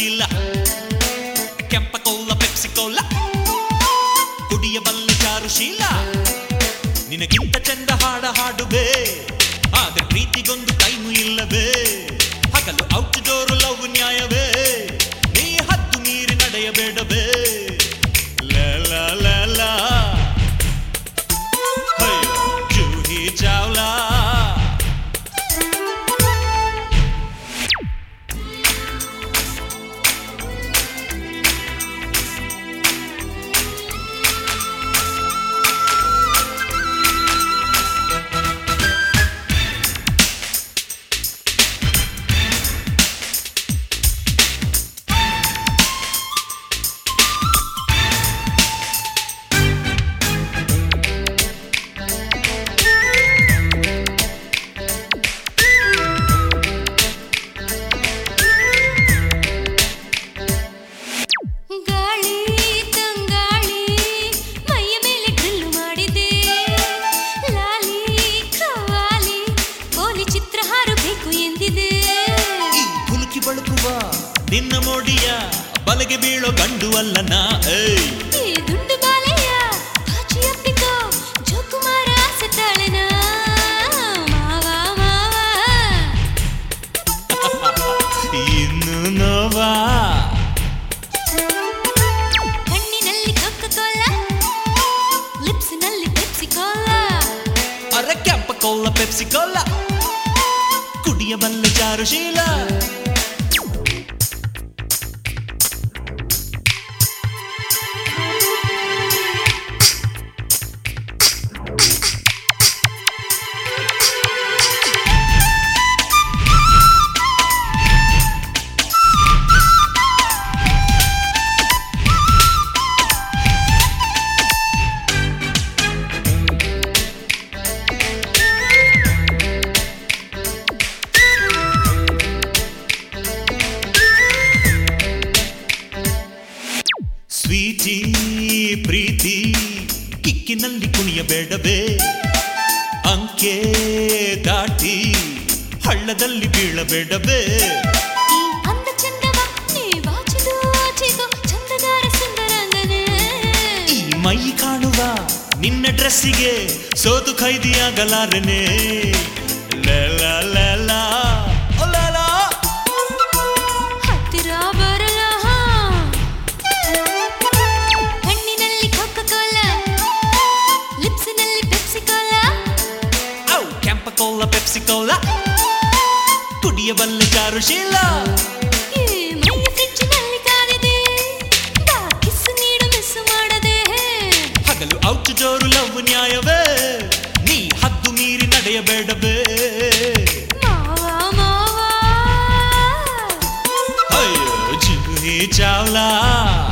ಚಾರುಶೀಲ ಕೆಂಪ Cola Pepsi ಕೋಲ ಕುಡಿಯಬಲ್ಲೆ ಚಾರುಶೀಲ ನಿನಗಿಂತ ಚಂದ ಹಾಡುಬೇ ಆದ್ರೆ ಪ್ರೀತಿಗೊಂದು ಟೈಮು ಇಲ್ಲವೇ ಹಗಲು ಔಟ್ಡೋರು ಲವ್ ನ್ಯಾಯವೇ ನೀ ಹತ್ತು ಮೀರಿ ನಡೆಯಬೇಡವೇ ಲಾ ಲಾ ಲಾ ಜೂಹಿ ಚಾವ್ಲಾ ನಿನ್ನ ಮೋಡಿಯ ಬಲಗೆ ಬೀಳೋ ಗಂಡು ಅಲ್ಲನಾ ಈ ದುಂಡು ಬಾಲೆಯ ಕಾಚಿಯಪ್ಪಿಕೋ ಜೋಕುಮಾರ ಸತಾಳೆನ ಮಾವ ಮಾವ ಇನ್ನು ನೋವಾ ಕಣ್ಣಿನಲ್ಲಿ ಕೊಕ್ಕ ಕೋಲ ಲಿಪ್ಸಿನಲ್ಲಿ ಪೆಪ್ಸಿ ಕೋಲ ಅರೆ ಕೆಂಪ ಕೋಲ ಪೆಪ್ಸಿ ಕೋಲ ಕುಡಿಯಬಲ್ಲ ಚಾರುಶೀಲ ಸ್ವೀಟಿ ಪ್ರೀತಿ ಕಿಕ್ಕಿನಲ್ಲಿ ಕುಣಿಯಬೇಡವೇ ಅಂಕೆ ದಾಟಿ ಹಳ್ಳದಲ್ಲಿ ಬೀಳಬೇಡವೇ ಈ ಅಂದ ಚಂದವ ನೀ ವಾಚಿದು ಆಚೆಗೋ ಚಂದಗಾರ ಸುಂದರಂಗನೇ ಈ ಮೈ ಕಾಣುವ ನಿನ್ನ ಡ್ರೆಸ್ಸಿಗೆ ಸೋತು ಖೈದಿಯಾಗಲಾರನೆ ಲಾ ಲಾ ಲಾ ಲಾ ಹತ್ತಿರ ಬರಲ ಕಣ್ಣಿನಲ್ಲಿ ಕೊಕ್ಕ ಕೋಲ ಲಿಪ್ಸಿನಲ್ಲಿ ಪೆಪ್ಸಿ ಕೋಲ ಕೆಂಪ ಕೋಲ ಪೆಪ್ಸಿ ಕೋಲ ಕುಡಿಯಬಲ್ಲ ಚಾರುಶೀಲ ಈ ಮೈಯ ಫ್ರಿಜ್ಜಿನಲ್ಲಿ ಕಾದಿದೆ ಬಾ ಕಿಸ್ ನೀಡು ಮಿಸ್ ಮಾಡದೆ ಹಗಲು ಔಟ್ ಜೋರು ಲವ್ ನ್ಯಾಯವೇ ನೀ ಹದ್ದು ಮೀರಿ ನಡೆಯಬೇಡವೇ ಮಾವ ಮಾವ ಅಯ್ಯೋ ಜೂಹಿ ಚಾವ್ಲಾ